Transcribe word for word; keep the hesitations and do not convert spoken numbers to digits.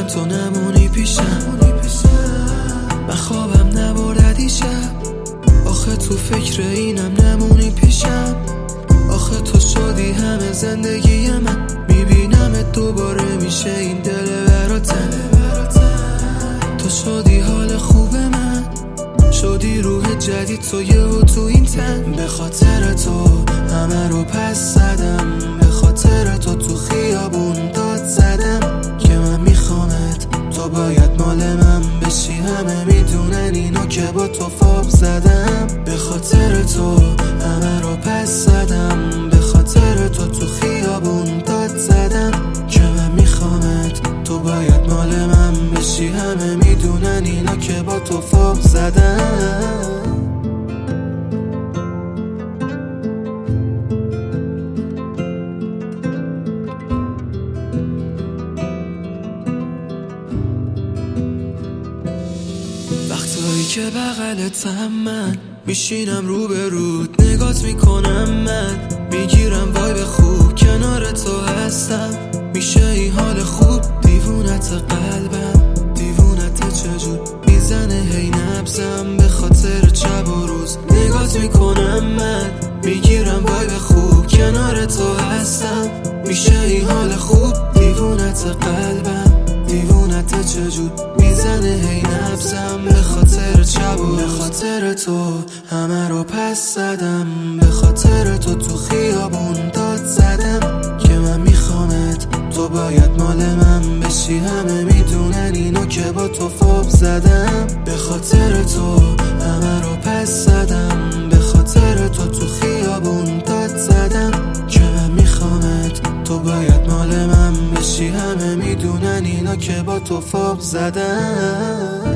من تو نمونی پیشم. من خوابم نبرد دیشب، آخه تو فکر اینم نمونی پیشم. آخه تو شدی همه زندگی من، میبینمت دوباره میشه این دل براتن. تو شدی حال خوب من، شدی روح جدید تو یهو تو این تن. به خاطر تو همه رو پس زدم، به خاطر تو تو خیابون داد زدم که من میخوامت، تو باید مال من بشی. همه میدونن اینو که با تو فاب زدم. به خاطر تو همه رو پس زدم، به خاطر تو تو خیابون داد زدم که من میخوامت، تو باید مال من بشی. همه میدونن اینو که با تو فاب زدم. وقتایی که بغلتم من میشینم رو به رود، نگات میکنم من میگیرم وایب خوب، کنار تو هستم میشه این حال خوب. دیوونت قلبم، دیوونت چجور میزنه هی نبزم، به خاطر شب و روز نگات میکنم من میگیرم وایب خوب، کنار تو هستم میشه این حال خوب. دیوونت قلبم، دیوونت چجور میزنه هی نبزم، به خاطر شب و به خاطر تو همه رو پس زدم، به خاطر تو تو خیابون داد زدم که من میخوامت، تو باید مال من بشی. همه میدونن اینو که با تو فاب زدم. به خاطر تو همه رو پس زدم، به خاطر تو تو خیابون داد زدم که من میخوامت، تو باید مال من بشی. همه میدونن اینو که با تو فاب زدم.